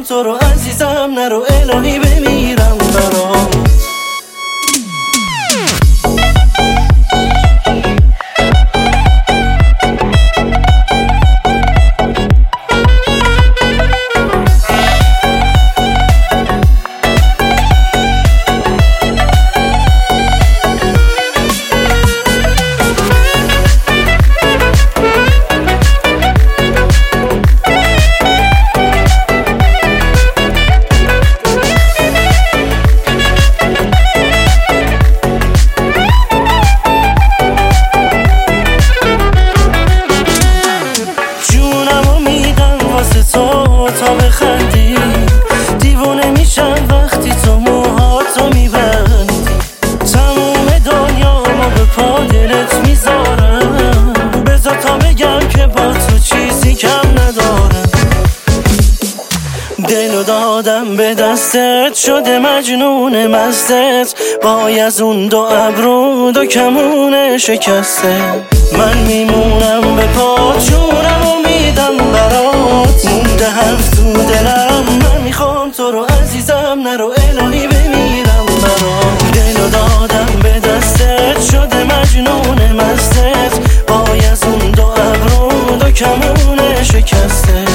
تو رو عزیزم، نرو الهی بمیرم برات. تا بخندی دیوونه میشم وقتی تو موهاتو میبندی، تموم دنیامو به پا دلت میذارم، بذار تا بگم که با تو چیزی کم ندارم. دلو دادم به دستت، شده مجنون مستت، وای از اون دو ابرو دو کمون شکسته. من میمونم به پات، جونم و میدم برات، مونده حرف تو دلم، من میخوام تو رو عزیزم، نرو الهی بمیرم برات. دلو دادم به دستت، شده مجنون مستت، وای از اون دو ابرو دو کمون شکسته.